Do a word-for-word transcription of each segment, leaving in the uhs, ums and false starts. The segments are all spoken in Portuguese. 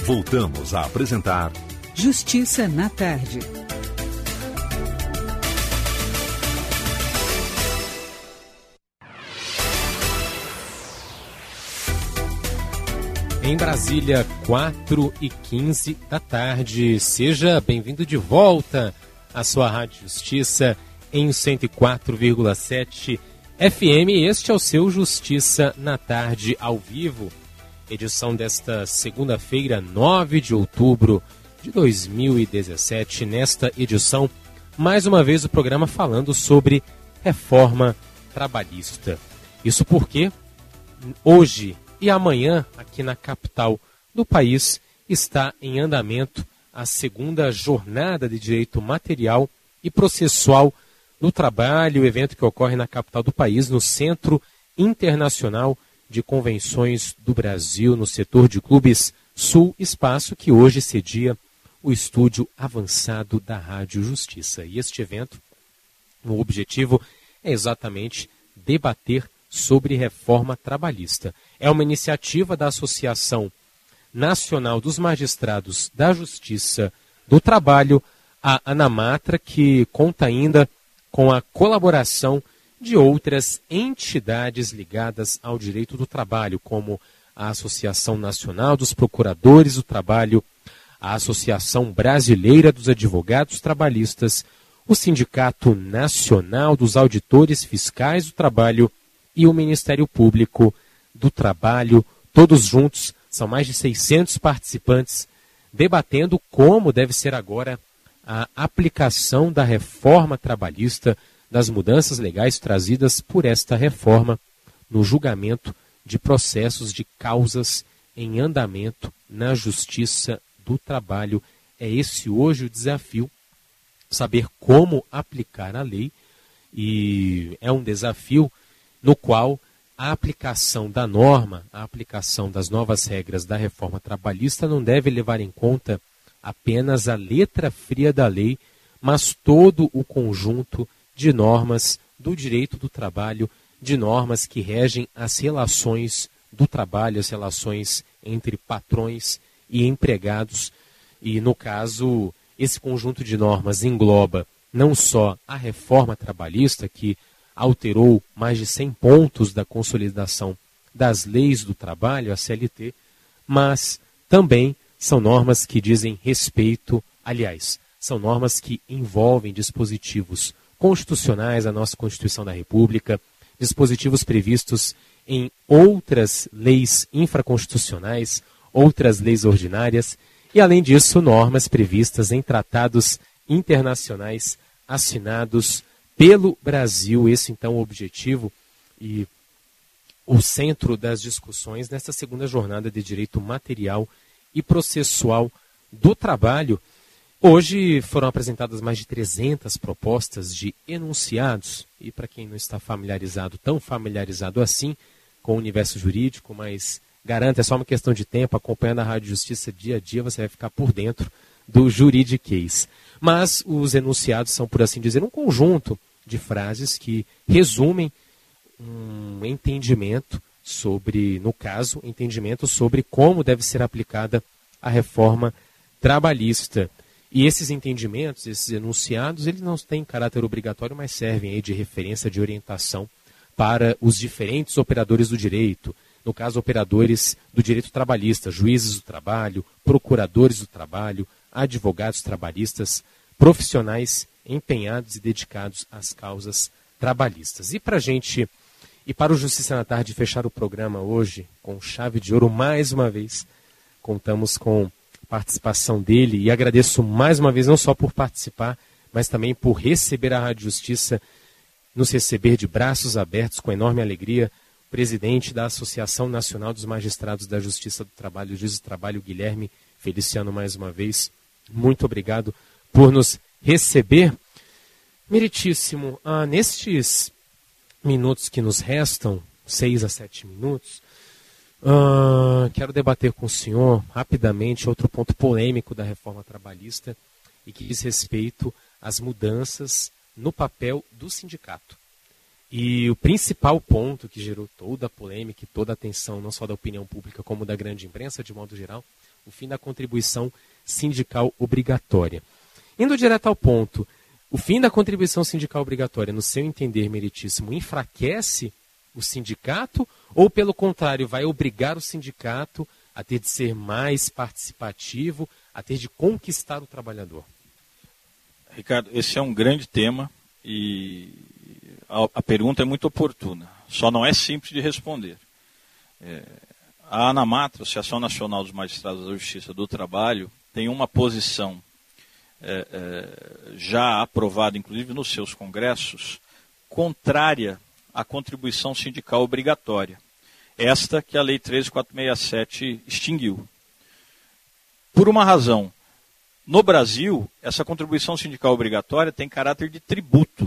Voltamos a apresentar Justiça na Tarde. Em Brasília, quatro e quinze da tarde. Seja bem-vindo de volta à sua Rádio Justiça em cento e quatro vírgula sete F M. Este é o seu Justiça na Tarde ao vivo. Edição desta segunda-feira, nove de outubro de dois mil e dezessete. Nesta edição, mais uma vez o programa falando sobre reforma trabalhista. Isso porque hoje e amanhã, aqui na capital do país, está em andamento a segunda jornada de direito material e processual do trabalho, evento que ocorre na capital do país, no Centro Internacional de Convenções do Brasil, no setor de clubes Sul Espaço, que hoje cedia o estúdio avançado da Rádio Justiça. E este evento, o objetivo é exatamente debater sobre reforma trabalhista. É uma iniciativa da Associação Nacional dos Magistrados da Justiça do Trabalho, a ANAMATRA, que conta ainda com a colaboração de outras entidades ligadas ao direito do trabalho, como a Associação Nacional dos Procuradores do Trabalho, a Associação Brasileira dos Advogados Trabalhistas, o Sindicato Nacional dos Auditores Fiscais do Trabalho e o Ministério Público do Trabalho. Todos juntos, são mais de seiscentos participantes debatendo como deve ser agora a aplicação da reforma trabalhista, das mudanças legais trazidas por esta reforma no julgamento de processos de causas em andamento na Justiça do Trabalho. É esse hoje o desafio, saber como aplicar a lei, e é um desafio no qual a aplicação da norma, a aplicação das novas regras da reforma trabalhista não deve levar em conta apenas a letra fria da lei, mas todo o conjunto de normas do direito do trabalho, de normas que regem as relações do trabalho, as relações entre patrões e empregados. E, no caso, esse conjunto de normas engloba não só a reforma trabalhista, que alterou mais de cem pontos da consolidação das leis do trabalho, a C L T, mas também são normas que dizem respeito, aliás, são normas que envolvem dispositivos constitucionais da nossa Constituição da República, dispositivos previstos em outras leis infraconstitucionais, outras leis ordinárias, e, além disso, normas previstas em tratados internacionais assinados pelo Brasil. Esse, então, é o objetivo e o centro das discussões nesta segunda jornada de direito material e processual do trabalho. Hoje foram apresentadas mais de trezentas propostas de enunciados, e para quem não está familiarizado, tão familiarizado assim com o universo jurídico, mas garanto, é só uma questão de tempo, acompanhando a Rádio Justiça dia a dia, você vai ficar por dentro do juridiquês. Mas os enunciados são, por assim dizer, um conjunto de frases que resumem um entendimento sobre, no caso, entendimento sobre como deve ser aplicada a reforma trabalhista. E esses entendimentos, esses enunciados, eles não têm caráter obrigatório, mas servem aí de referência, de orientação para os diferentes operadores do direito. No caso, operadores do direito trabalhista, juízes do trabalho, procuradores do trabalho, advogados trabalhistas, profissionais empenhados e dedicados às causas trabalhistas. E para a gente, e para o Justiça na Tarde fechar o programa hoje com chave de ouro, mais uma vez, contamos com a participação dele, e agradeço mais uma vez não só por participar, mas também por receber a Rádio Justiça, nos receber de braços abertos, com enorme alegria, presidente da Associação Nacional dos Magistrados da Justiça do Trabalho, Juiz do Trabalho, Guilherme Feliciano, mais uma vez. Muito obrigado por nos receber. Meritíssimo, ah, nestes minutos que nos restam, seis a sete minutos, ah, quero debater com o senhor rapidamente outro ponto polêmico da reforma trabalhista e que diz respeito às mudanças no papel do sindicato. E o principal ponto que gerou toda a polêmica e toda a atenção, não só da opinião pública, como da grande imprensa, de modo geral, o fim da contribuição sindical obrigatória. Indo direto ao ponto, o fim da contribuição sindical obrigatória, no seu entender, meritíssimo, enfraquece o sindicato ou, pelo contrário, vai obrigar o sindicato a ter de ser mais participativo, a ter de conquistar o trabalhador? Ricardo, esse é um grande tema e a, a pergunta é muito oportuna, só não é simples de responder. É, a ANAMATRA, Associação Nacional dos Magistrados da Justiça do Trabalho, tem uma posição É, é, já aprovada, inclusive nos seus congressos, contrária à contribuição sindical obrigatória. Esta que a Lei treze mil quatrocentos e sessenta e sete extinguiu. Por uma razão. No Brasil, essa contribuição sindical obrigatória tem caráter de tributo.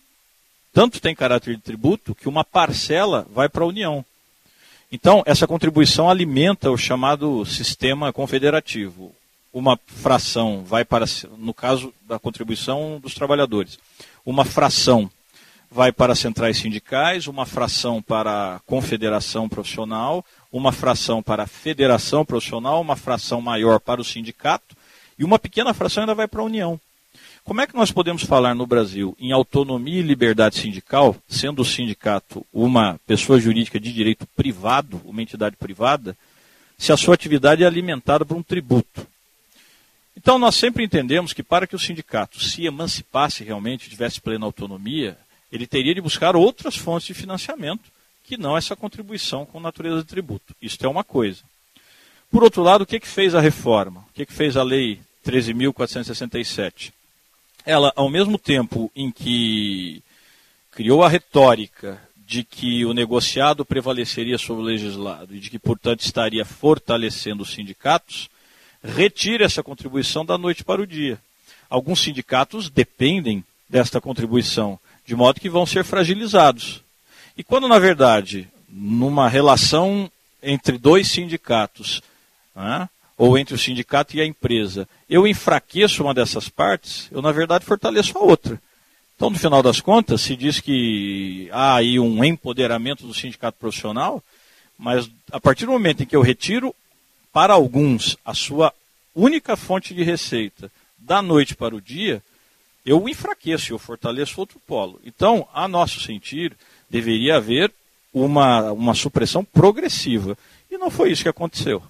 Tanto tem caráter de tributo que uma parcela vai para a União. Então, essa contribuição alimenta o chamado sistema confederativo. Uma fração vai para, no caso da contribuição dos trabalhadores, uma fração vai para centrais sindicais, uma fração para a confederação profissional, uma fração para a federação profissional, uma fração maior para o sindicato e uma pequena fração ainda vai para a União. Como é que nós podemos falar no Brasil em autonomia e liberdade sindical, sendo o sindicato uma pessoa jurídica de direito privado, uma entidade privada, se a sua atividade é alimentada por um tributo? Então, nós sempre entendemos que para que o sindicato se emancipasse realmente, tivesse plena autonomia, ele teria de buscar outras fontes de financiamento, que não essa contribuição com natureza de tributo. Isso é uma coisa. Por outro lado, o que, que fez a reforma? O que, que fez a Lei treze mil quatrocentos e sessenta e sete? Ela, ao mesmo tempo em que criou a retórica de que o negociado prevaleceria sobre o legislado e de que, portanto, estaria fortalecendo os sindicatos, retira essa contribuição da noite para o dia. Alguns sindicatos dependem desta contribuição, de modo que vão ser fragilizados. E quando, na verdade, numa relação entre dois sindicatos, né, ou entre o sindicato e a empresa, eu enfraqueço uma dessas partes, eu, na verdade, fortaleço a outra. Então, no final das contas, se diz que há aí um empoderamento do sindicato profissional, mas a partir do momento em que eu retiro para alguns, a sua única fonte de receita, da noite para o dia, eu o enfraqueço, eu fortaleço outro polo. Então, a nosso sentir, deveria haver uma, uma supressão progressiva. E não foi isso que aconteceu.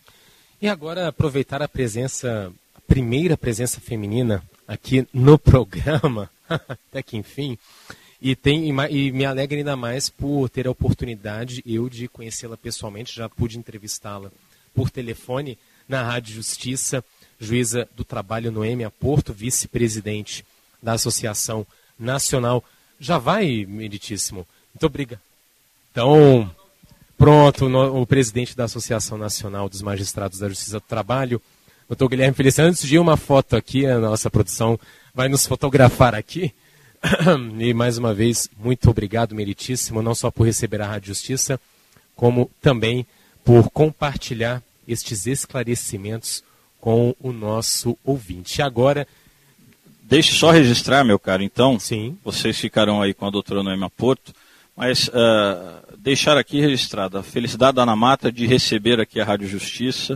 E agora, aproveitar a presença, a primeira presença feminina aqui no programa, até que enfim, e, tem, e me alegra ainda mais por ter a oportunidade, eu, de conhecê-la pessoalmente, já pude entrevistá-la por telefone, na Rádio Justiça, juíza do trabalho Noêmia Porto, vice-presidente da Associação Nacional. Já vai, meritíssimo. Muito obrigado. Então, pronto, no, o presidente da Associação Nacional dos Magistrados da Justiça do Trabalho, doutor Guilherme Feliciano. Antes de uma foto aqui, a nossa produção vai nos fotografar aqui. E mais uma vez, muito obrigado, meritíssimo, não só por receber a Rádio Justiça, como também por compartilhar estes esclarecimentos com o nosso ouvinte. Agora, deixe só registrar, meu caro, então, sim, vocês ficarão aí com a doutora Noêmia Porto, mas uh, deixar aqui registrada a felicidade da ANAMATRA de receber aqui a Rádio Justiça,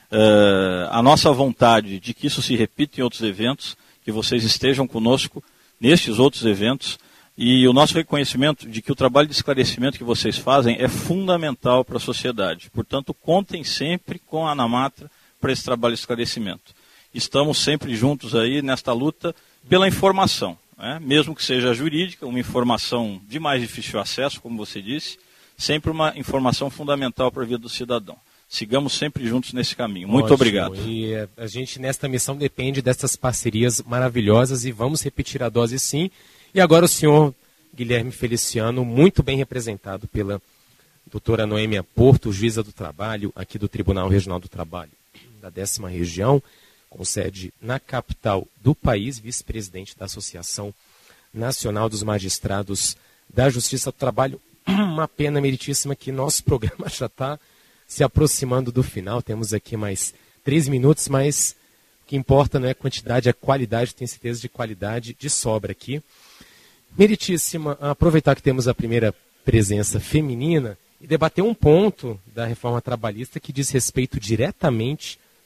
uh, a nossa vontade de que isso se repita em outros eventos, que vocês estejam conosco nestes outros eventos, e o nosso reconhecimento de que o trabalho de esclarecimento que vocês fazem é fundamental para a sociedade. Portanto, contem sempre com a ANAMATRA para esse trabalho de esclarecimento. Estamos sempre juntos aí nesta luta pela informação, né? Mesmo que seja jurídica, uma informação de mais difícil acesso, como você disse, sempre uma informação fundamental para a vida do cidadão. Sigamos sempre juntos nesse caminho. Muito Ótimo. Obrigado. E a gente nesta missão depende dessas parcerias maravilhosas e vamos repetir a dose sim. E agora o senhor Guilherme Feliciano, muito bem representado pela doutora Noêmia Porto, juíza do trabalho, aqui do Tribunal Regional do Trabalho da décima região, com sede na capital do país, vice-presidente da Associação Nacional dos Magistrados da Justiça do Trabalho. Uma pena meritíssima que nosso programa já está se aproximando do final. Temos aqui mais três minutos, mas o que importa não é quantidade, é qualidade. Tenho certeza de qualidade de sobra aqui. Meritíssima, aproveitar que temos a primeira presença feminina e debater um ponto da reforma trabalhista que diz respeito diretamente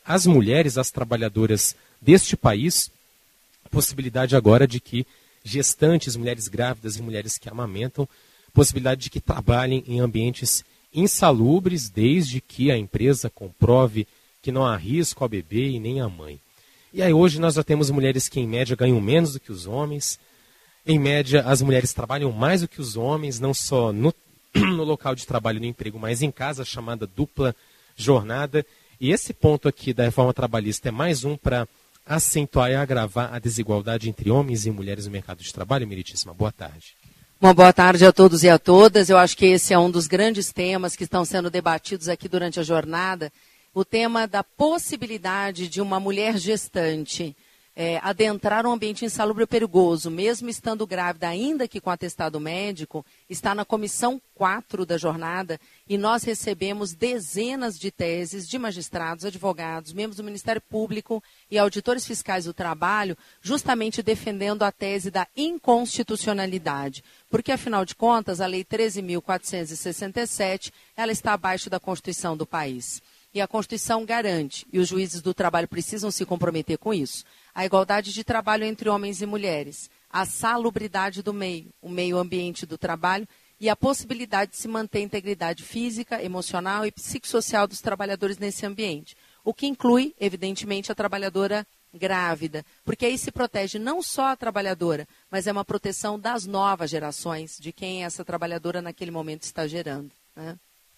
às mulheres, às trabalhadoras deste país, a possibilidade agora de que gestantes, mulheres grávidas e mulheres que amamentam, possibilidade de que trabalhem em ambientes insalubres, desde que a empresa comprove que não há risco ao bebê e nem à mãe. E aí hoje nós já temos mulheres que em média ganham menos do que os homens. Em média, as mulheres trabalham mais do que os homens, não só no, no local de trabalho, no emprego, mas em casa, a chamada dupla jornada. E esse ponto aqui da reforma trabalhista é mais um para acentuar e agravar a desigualdade entre homens e mulheres no mercado de trabalho. Meritíssima, boa tarde. Uma boa tarde a todos e a todas. Eu acho que esse é um dos grandes temas que estão sendo debatidos aqui durante a jornada. O tema da possibilidade de uma mulher gestante é, adentrar um ambiente insalubre e perigoso, mesmo estando grávida, ainda que com atestado médico, está na comissão quatro da jornada e nós recebemos dezenas de teses de magistrados, advogados, membros do Ministério Público e auditores fiscais do trabalho, justamente defendendo a tese da inconstitucionalidade. Porque, afinal de contas, a Lei treze mil quatrocentos e sessenta e sete, ela está abaixo da Constituição do país. E a Constituição garante, e os juízes do trabalho precisam se comprometer com isso, a igualdade de trabalho entre homens e mulheres, a salubridade do meio, o meio ambiente do trabalho e a possibilidade de se manter a integridade física, emocional e psicossocial dos trabalhadores nesse ambiente. O que inclui, evidentemente, a trabalhadora grávida, porque aí se protege não só a trabalhadora, mas é uma proteção das novas gerações, de quem essa trabalhadora naquele momento está gerando, né?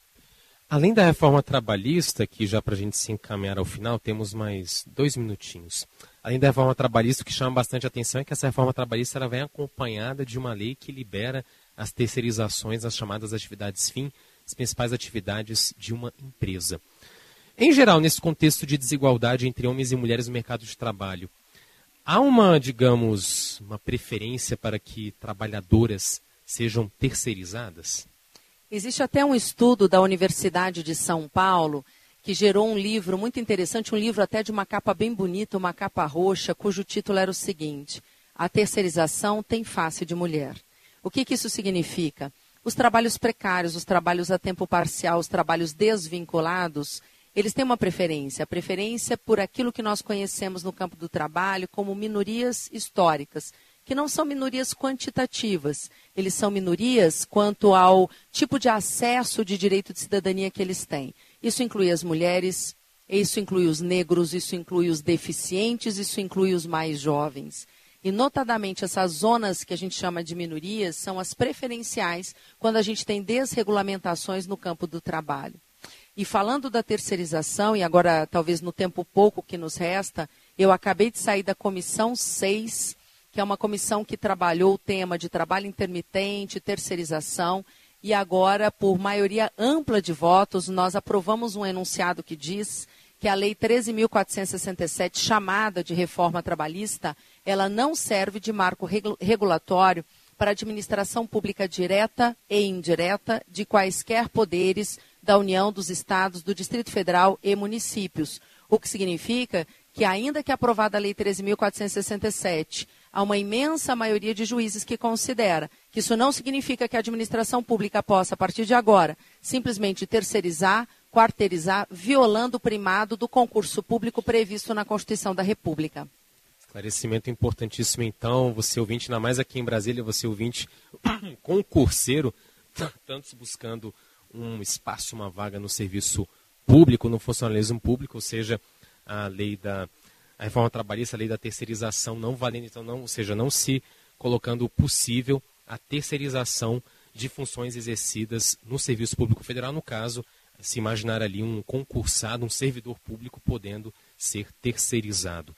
Além da reforma trabalhista, que já para a gente se encaminhar ao final, temos mais dois minutinhos. Além da reforma trabalhista, o que chama bastante atenção é que essa reforma trabalhista ela vem acompanhada de uma lei que libera as terceirizações, as chamadas atividades fim, as principais atividades de uma empresa. Em geral, nesse contexto de desigualdade entre homens e mulheres no mercado de trabalho, há uma, digamos, uma preferência para que trabalhadoras sejam terceirizadas? Existe até um estudo da Universidade de São Paulo que gerou um livro muito interessante, um livro até de uma capa bem bonita, uma capa roxa, cujo título era o seguinte: A terceirização tem face de mulher. O que que isso significa? Os trabalhos precários, os trabalhos a tempo parcial, os trabalhos desvinculados, eles têm uma preferência, a preferência por aquilo que nós conhecemos no campo do trabalho como minorias históricas, que não são minorias quantitativas, eles são minorias quanto ao tipo de acesso de direito de cidadania que eles têm. Isso inclui as mulheres, isso inclui os negros, isso inclui os deficientes, isso inclui os mais jovens. E, notadamente, essas zonas que a gente chama de minorias são as preferenciais quando a gente tem desregulamentações no campo do trabalho. E falando da terceirização, e agora talvez no tempo pouco que nos resta, eu acabei de sair da comissão seis, que é uma comissão que trabalhou o tema de trabalho intermitente, terceirização, e agora, por maioria ampla de votos, nós aprovamos um enunciado que diz que a Lei treze mil quatrocentos e sessenta e sete, chamada de reforma trabalhista, ela não serve de marco regulatório para a administração pública direta e indireta de quaisquer poderes da União, dos Estados, do Distrito Federal e municípios. O que significa que, ainda que aprovada a Lei treze mil quatrocentos e sessenta e sete, há uma imensa maioria de juízes que considera que isso não significa que a administração pública possa, a partir de agora, simplesmente terceirizar, quarteirizar, violando o primado do concurso público previsto na Constituição da República. Esclarecimento importantíssimo, então. Você ouvinte, ainda mais aqui em Brasília, você ouvinte concurseiro, tantos buscando um espaço, uma vaga no serviço público, no funcionalismo público, ou seja, a lei da a reforma trabalhista, a lei da terceirização não valendo, então não, ou seja, não se colocando possível a terceirização de funções exercidas no serviço público federal, no caso, se imaginar ali um concursado, um servidor público podendo ser terceirizado.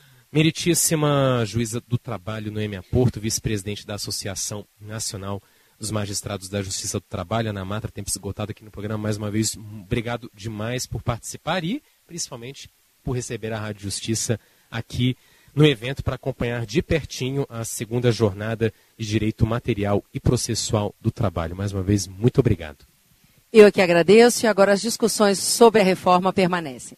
Meritíssima juíza do trabalho Noêmia Porto, vice-presidente da Associação Nacional dos Magistrados da Justiça do Trabalho, Ana Matra, tempo esgotado aqui no programa, mais uma vez, obrigado demais por participar e, principalmente, por receber a Rádio Justiça aqui no evento para acompanhar de pertinho a segunda jornada de Direito Material e Processual do Trabalho. Mais uma vez, muito obrigado. Eu que agradeço e agora as discussões sobre a reforma permanecem.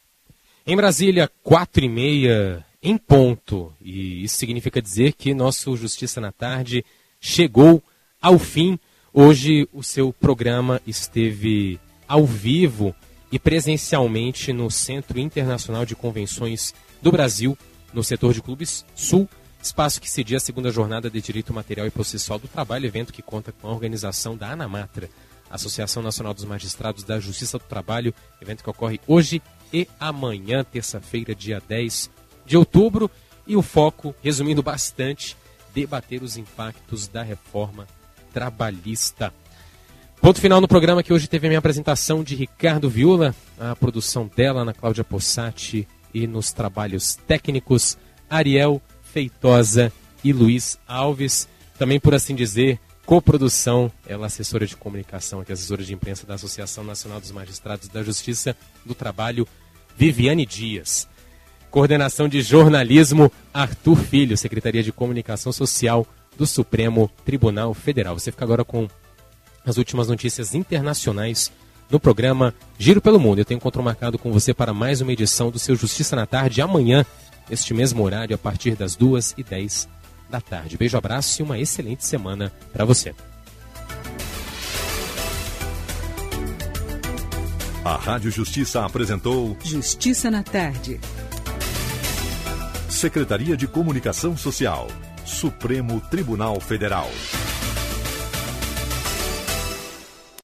Em Brasília, quatro e meia em ponto. E isso significa dizer que nosso Justiça na Tarde chegou ao fim. Hoje o seu programa esteve ao vivo e presencialmente no Centro Internacional de Convenções do Brasil, no setor de clubes Sul, espaço que cedia a segunda jornada de Direito Material e Processual do Trabalho, evento que conta com a organização da ANAMATRA, Associação Nacional dos Magistrados da Justiça do Trabalho, evento que ocorre hoje e amanhã, terça-feira, dia dez de outubro, e o foco, resumindo bastante, debater os impactos da reforma trabalhista. Ponto final no programa, que hoje teve a minha apresentação de Ricardo Viula, a produção dela, Ana Cláudia Possati, e nos trabalhos técnicos, Ariel Feitosa e Luiz Alves. Também, por assim dizer, coprodução, ela assessora de comunicação, aqui, assessora de imprensa da Associação Nacional dos Magistrados da Justiça do Trabalho, Viviane Dias. Coordenação de jornalismo, Arthur Filho, Secretaria de Comunicação Social do Supremo Tribunal Federal. Você fica agora com as últimas notícias internacionais no programa Giro pelo Mundo. Eu tenho encontro marcado com você para mais uma edição do seu Justiça na Tarde, amanhã, neste mesmo horário, a partir das duas e dez da tarde. Beijo, abraço e uma excelente semana para você. A Rádio Justiça apresentou Justiça na Tarde. Secretaria de Comunicação Social, Supremo Tribunal Federal.